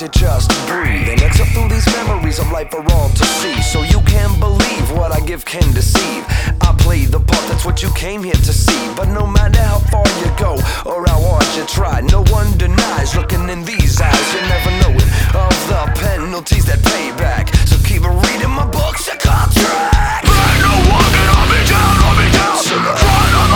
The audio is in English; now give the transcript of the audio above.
to just breathe and exit through these memories of life for all to see. So you can believe what I give can deceive. I play the part, that's what you came here to see. But no matter how far you go or how hard you try, no one denies, looking in these eyes, you never know it, of the penalties that pay back.